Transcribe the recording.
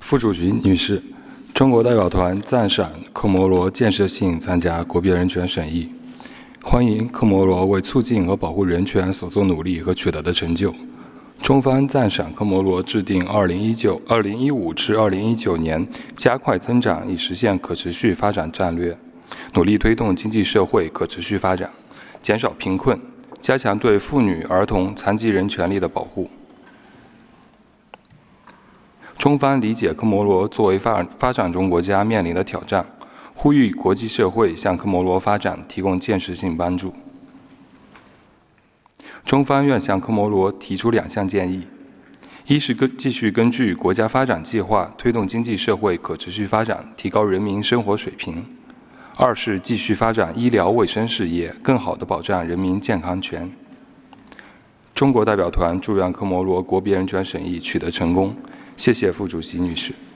副主席女士，中国代表团赞赏科摩罗建设性参加国别人权审议，欢迎科摩罗为促进和保护人权所做努力和取得的成就。中方赞赏科摩罗制定2015至2019年加快增长以实现可持续发展战略，努力推动经济社会可持续发展，减少贫困，加强对妇女、儿童、残疾人权利的保护。中方理解科摩罗作为发展中国家面临的挑战，呼吁国际社会向科摩罗发展提供建设性帮助。中方愿向科摩罗提出2项建议：一是继续根据国家发展计划推动经济社会可持续发展，提高人民生活水平；二是继续发展医疗卫生事业，更好地保障人民健康权。中国代表团祝愿科摩罗国别人权审议取得成功。谢谢副主席女士。